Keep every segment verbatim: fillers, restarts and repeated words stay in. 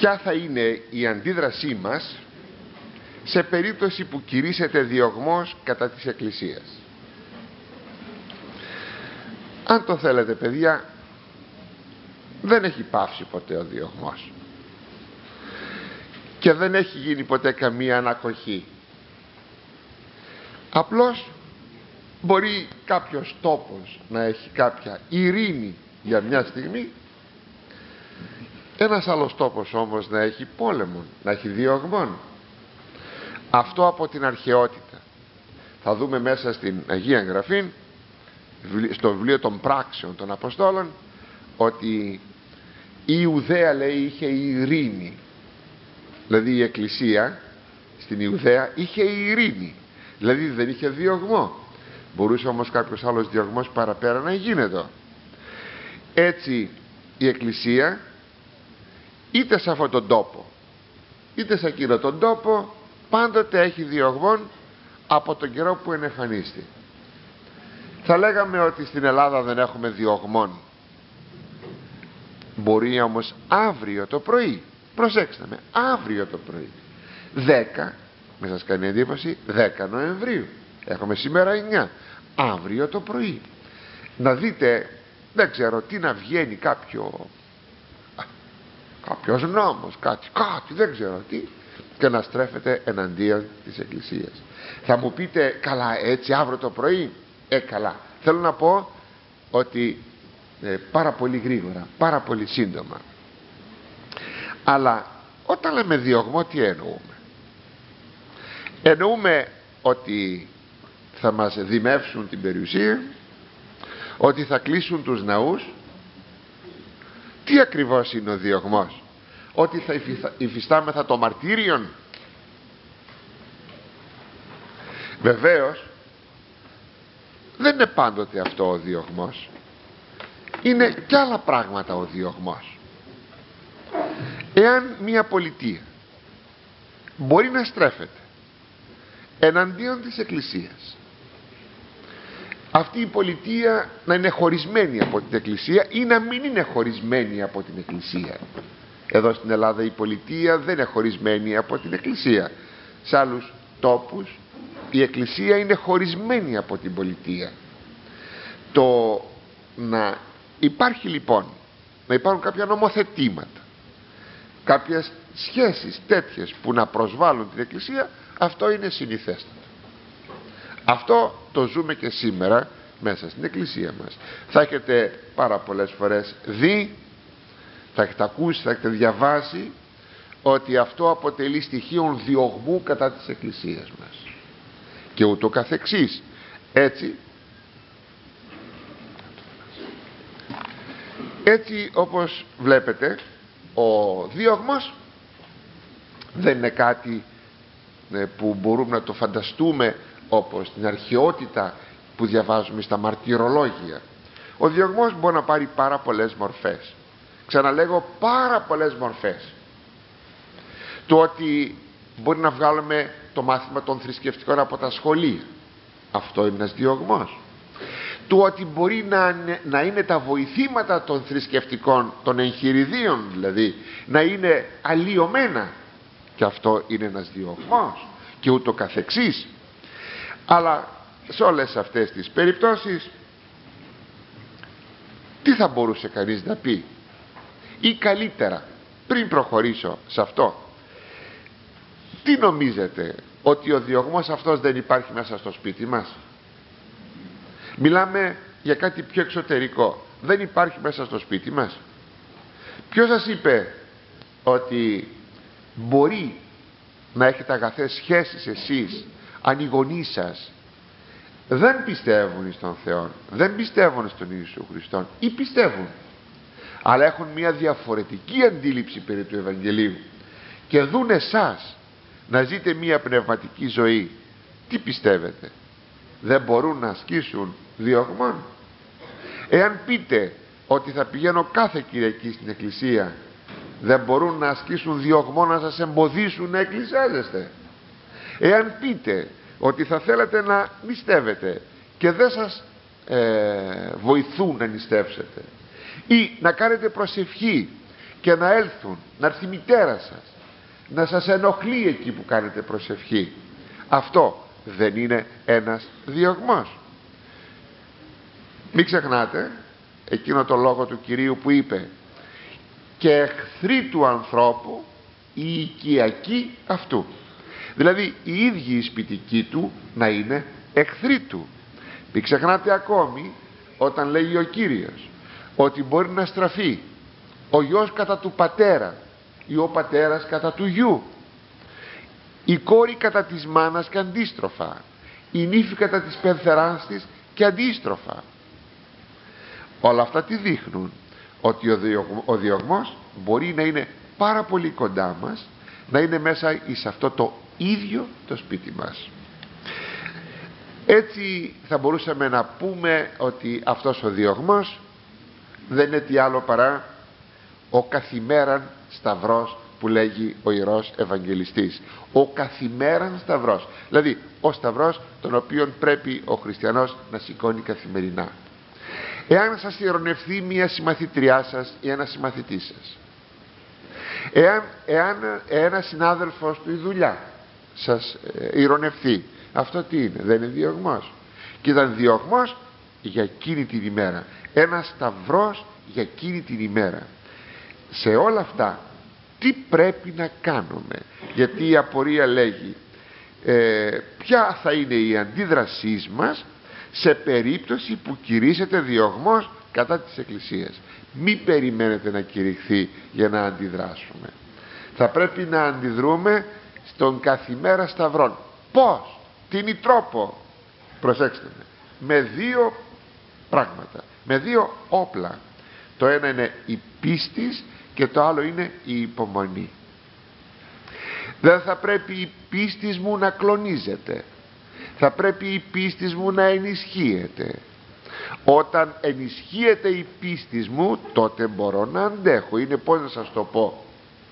ποια θα είναι η αντίδρασή μας σε περίπτωση που κηρύσσεται διωγμός κατά της Εκκλησίας. Αν το θέλετε, παιδιά, δεν έχει πάυσει ποτέ ο διωγμός και δεν έχει γίνει ποτέ καμία ανακοχή. Απλώς μπορεί κάποιος τόπος να έχει κάποια ειρήνη για μια στιγμή, ένας άλλος τόπος όμως να έχει πόλεμο, να έχει διωγμόν. Αυτό από την αρχαιότητα. Θα δούμε μέσα στην Αγία Γραφή, στο βιβλίο των πράξεων των Αποστόλων, ότι η Ιουδαία, λέει, είχε ειρήνη. Δηλαδή η Εκκλησία στην Ιουδαία είχε ειρήνη, δηλαδή δεν είχε διωγμό. Μπορούσε όμως κάποιος άλλος διωγμός παραπέρα να γίνεται. Έτσι η Εκκλησία είτε σε αυτόν τον τόπο είτε σε εκείνο τον τόπο πάντοτε έχει διωγμόν από τον καιρό που ενεφανίστη. Θα λέγαμε ότι στην Ελλάδα δεν έχουμε διωγμόν. Μπορεί όμως αύριο το πρωί, προσέξτε με, αύριο το πρωί δέκα, με σας κάνει εντύπωση, δέκα Νοεμβρίου, έχουμε σήμερα εννιά, αύριο το πρωί να δείτε, δεν ξέρω τι, να βγαίνει κάποιο κάποιος νόμος, κάτι, κάτι δεν ξέρω τι, και να στρέφεται εναντίον της Εκκλησίας. Θα μου πείτε, καλά, έτσι αύριο το πρωί? Ε, καλά. Θέλω να πω ότι ε, πάρα πολύ γρήγορα, πάρα πολύ σύντομα. Αλλά όταν λέμε διωγμό, τι εννοούμε? Εννοούμε ότι θα μας δημεύσουν την περιουσία, ότι θα κλείσουν τους ναούς. Τι ακριβώς είναι ο διωγμός? Ότι θα υφιστάμεθα το μαρτύριον? Βεβαίως δεν είναι πάντοτε αυτό ο διωγμός, είναι και άλλα πράγματα ο διωγμός. Εάν μια πολιτεία μπορεί να στρέφεται εναντίον της Εκκλησίας, αυτή η πολιτεία να είναι χωρισμένη από την Εκκλησία ή να μην είναι χωρισμένη από την Εκκλησία. Εδώ στην Ελλάδα η πολιτεία δεν είναι χωρισμένη από την Εκκλησία. Σε άλλους τόπους η Εκκλησία είναι χωρισμένη από την πολιτεία. Το να υπάρχει λοιπόν, να υπάρχουν κάποια νομοθετήματα, κάποιες σχέσεις τέτοιες που να προσβάλλουν την Εκκλησία, αυτό είναι συνηθέστατο. Αυτό το ζούμε και σήμερα μέσα στην Εκκλησία μας. Θα έχετε πάρα πολλές φορές δει, θα έχετε ακούσει, θα έχετε διαβάσει ότι αυτό αποτελεί στοιχείο διωγμού κατά της Εκκλησίας μας και ούτω καθεξής. Έτσι έτσι όπως βλέπετε, ο διωγμός δεν είναι κάτι που μπορούμε να το φανταστούμε όπως την αρχαιότητα που διαβάζουμε στα μαρτυρολόγια. Ο διωγμός μπορεί να πάρει πάρα πολλές μορφές. Ξαναλέγω, πάρα πολλές μορφές. Το ότι μπορεί να βγάλουμε το μάθημα των θρησκευτικών από τα σχολεία, αυτό είναι ένας διωγμός. Το ότι μπορεί να, να είναι τα βοηθήματα των θρησκευτικών, των εγχειριδίων δηλαδή, να είναι αλλοιωμένα, και αυτό είναι ένας διωγμός, και ούτω καθεξής. Αλλά σε όλες αυτές τις περιπτώσεις τι θα μπορούσε κανείς να πει? Ή καλύτερα, πριν προχωρήσω σε αυτό, τι νομίζετε, ότι ο διωγμός αυτός δεν υπάρχει μέσα στο σπίτι μας? Μιλάμε για κάτι πιο εξωτερικό. Δεν υπάρχει μέσα στο σπίτι μας? Ποιος σας είπε ότι μπορεί να έχετε αγαθές σχέσεις εσείς αν οι γονείς σας δεν πιστεύουν στον Θεό, δεν πιστεύουν στον Ιησού Χριστό, ή πιστεύουν αλλά έχουν μια διαφορετική αντίληψη περί του Ευαγγελίου και δουν εσάς να ζείτε μια πνευματική ζωή? Τι πιστεύετε? Δεν μπορούν να ασκήσουν διωγμόν? Εάν πείτε ότι θα πηγαίνω κάθε Κυριακή στην εκκλησία, δεν μπορούν να ασκήσουν διωγμό να σας εμποδίσουν να εκκλησιάζεστε? Εάν πείτε ότι θα θέλετε να νηστεύετε και δεν σας ε, βοηθούν να νηστεύσετε, ή να κάνετε προσευχή και να έλθουν, να έρθει η μητέρα σας, να σας ενοχλεί εκεί που κάνετε προσευχή. Αυτό δεν είναι ένας διωγμός? Μην ξεχνάτε εκείνο το λόγο του Κυρίου που είπε «και εχθροί του ανθρώπου οι οικιακοί αυτού». Δηλαδή οι ίδιοι οι σπιτικοί του να είναι εχθροί του. Μην ξεχνάτε ακόμη όταν λέει ο Κύριος ότι μπορεί να στραφεί ο γιος κατά του πατέρα ή ο πατέρας κατά του γιου, η κόρη κατά της μάνας και αντίστροφα, η νύφη κατά της πενθεράς της και αντίστροφα. Όλα αυτά τι δείχνουν? Ότι ο, διωγ, ο διωγμός μπορεί να είναι πάρα πολύ κοντά μας, να είναι μέσα εις αυτό το ίδιο το σπίτι μας. Έτσι θα μπορούσαμε να πούμε ότι αυτός ο διωγμός δεν είναι τι άλλο παρά ο καθημέραν σταυρός που λέγει ο Ιερός Ευαγγελιστής. Ο καθημέραν σταυρός, δηλαδή ο σταυρός τον οποίον πρέπει ο χριστιανός να σηκώνει καθημερινά. Εάν σας ειρωνευθεί μια συμμαθητριά σας ή ένα συμμαθητή σας, εάν, εάν ένας συνάδελφος του η δουλειά σας ε, ειρωνευθεί, αυτό τι είναι? Δεν είναι διωγμός? Και ήταν διωγμός για εκείνη την ημέρα, ένας σταυρός για εκείνη την ημέρα. Σε όλα αυτά τι πρέπει να κάνουμε? Γιατί η απορία λέγει ε, ποια θα είναι η αντίδρασή μας σε περίπτωση που κηρύσσεται διωγμός κατά της Εκκλησίας. Μην περιμένετε να κηρυχθεί για να αντιδράσουμε. Θα πρέπει να αντιδρούμε στον καθημέρα σταυρόν. Πώς? Τι είναι τρόπο? Προσέξτε με. Με δύο πράγματα, με δύο όπλα. Το ένα είναι η πίστη και το άλλο είναι η υπομονή. Δεν θα πρέπει η πίστη μου να κλονίζεται. Θα πρέπει η πίστη μου να ενισχύεται. Όταν ενισχύεται η πίστη μου, τότε μπορώ να αντέχω. Είναι, πώς να σας το πω,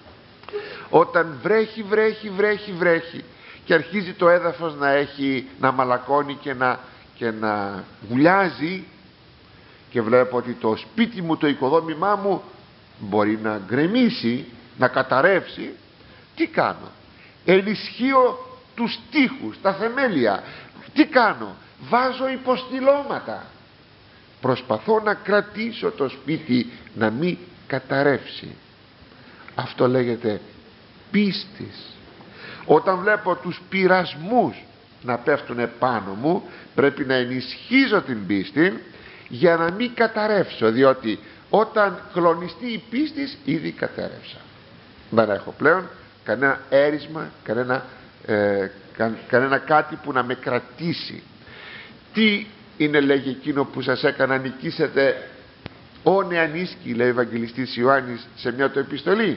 όταν βρέχει, βρέχει, βρέχει, βρέχει και αρχίζει το έδαφος να έχει, να μαλακώνει και να, και να βουλιάζει, και βλέπω ότι το σπίτι μου, το οικοδόμημά μου μπορεί να γκρεμίσει, να καταρρεύσει, τι κάνω? Ενισχύω τους τοίχους, τα θεμέλια. Τι κάνω? Βάζω υποστηλώματα. Προσπαθώ να κρατήσω το σπίτι να μην καταρρεύσει. Αυτό λέγεται πίστης. Όταν βλέπω τους πειρασμούς να πέφτουν επάνω μου, πρέπει να ενισχύσω την πίστη για να μην καταρρεύσω, διότι όταν κλονιστεί η πίστη ήδη κατέρευσα. Δεν έχω πλέον κανένα έρισμα, κανένα, ε, κα, κανένα κάτι που να με κρατήσει. Τι είναι, λέγει, εκείνο που σας έκανα νικήσετε ο νεανίσκη, λέει ο Ευαγγελιστής Ιωάννης σε μια του επιστολή?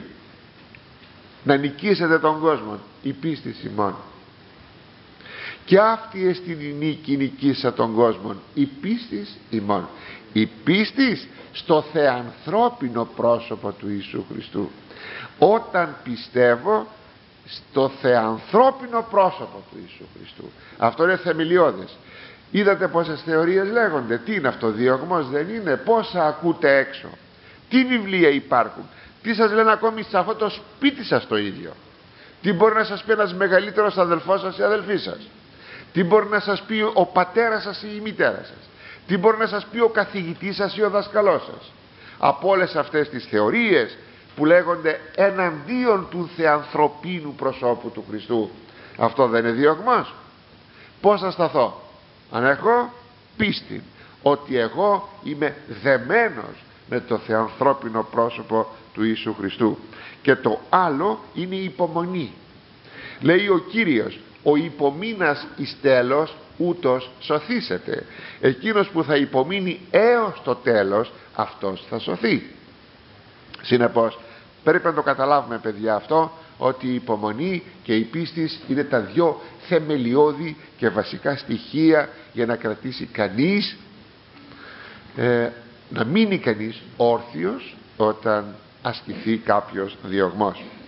Να νικήσετε τον κόσμο, η πίστη ημών. Και αυτή εστιν η νίκη νικήσα τον κόσμο, η πίστη ημών. Η πίστη στο θεανθρώπινο πρόσωπο του Ιησού Χριστού. Όταν πιστεύω στο θεανθρώπινο πρόσωπο του Ιησού Χριστού, αυτό είναι θεμελιώδες. Είδατε πόσες θεωρίες λέγονται? Τι είναι αυτό? Διωγμός δεν είναι? Πόσα ακούτε έξω? Τι βιβλία υπάρχουν? Τι σας λένε ακόμη σε αυτό το σπίτι σας το ίδιο? Τι μπορεί να σας πει ένας μεγαλύτερος αδελφός σας ή αδελφή σας? Τι μπορεί να σας πει ο πατέρας σας ή η μητέρα σας? Τι μπορεί να σας πει ο καθηγητής σας ή ο δασκαλός σας? Από όλες αυτές τις θεωρίες που λέγονται εναντίον του θεανθρωπίνου προσώπου του Χριστού, αυτό δεν είναι διωγμός? Πώς θα σταθώ? Αν έχω πίστη ότι εγώ είμαι δεμένος με το θεανθρώπινο πρόσωπο του Ιησού Χριστού. Και το άλλο είναι η υπομονή. Λέει ο Κύριος, ο υπομείνας εις τέλος ούτως σωθήσετε. Εκείνος που θα υπομείνει έως το τέλος, αυτός θα σωθεί. Συνεπώς πρέπει να το καταλάβουμε, παιδιά, αυτό, ότι η υπομονή και η πίστη είναι τα δυο θεμελιώδη και βασικά στοιχεία για να κρατήσει κανείς, ε, να μείνει κανείς όρθιος όταν ασκηθεί κάποιος διωγμός.